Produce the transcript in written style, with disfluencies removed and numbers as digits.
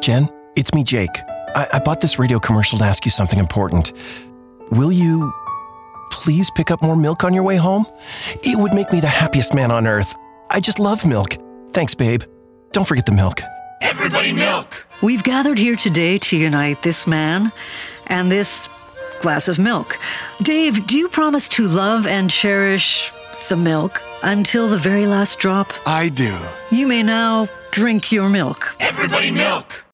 Jen, it's me, Jake. I bought this radio commercial to ask you something important. Will you please pick up more milk on your way home? It would make me the happiest man on earth. I just love milk. Thanks, babe. Don't forget the milk. Everybody milk! We've gathered here today to unite this man and this glass of milk. Dave, do you promise to love and cherish the milk until the very last drop? I do. You may now drink your milk. Everybody milk!